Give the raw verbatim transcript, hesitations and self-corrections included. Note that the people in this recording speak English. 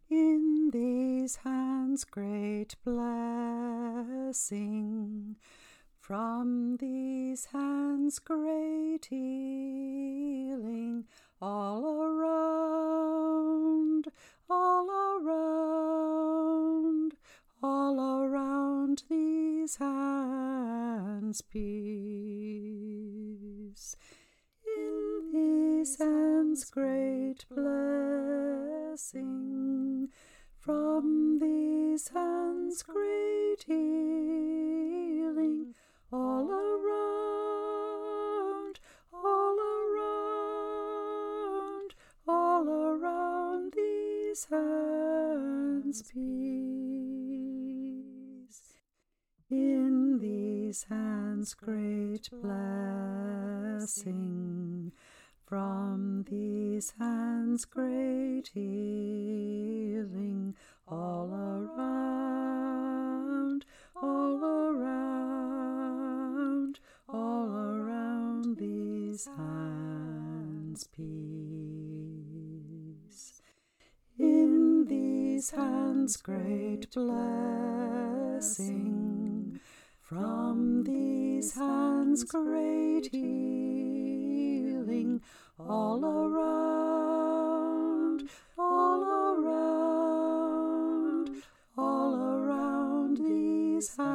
In these hands great blessing, from these hands great healing, all around, all around, all around these hands peace. In these hands great blessing, from these hands great healing, all around, all around, all around these hands peace. In these hands great blessing, from these hands great healing, all around, all around, all around these hands peace. In these hands great blessing, from these hands great healing, all around, all around, all around these hands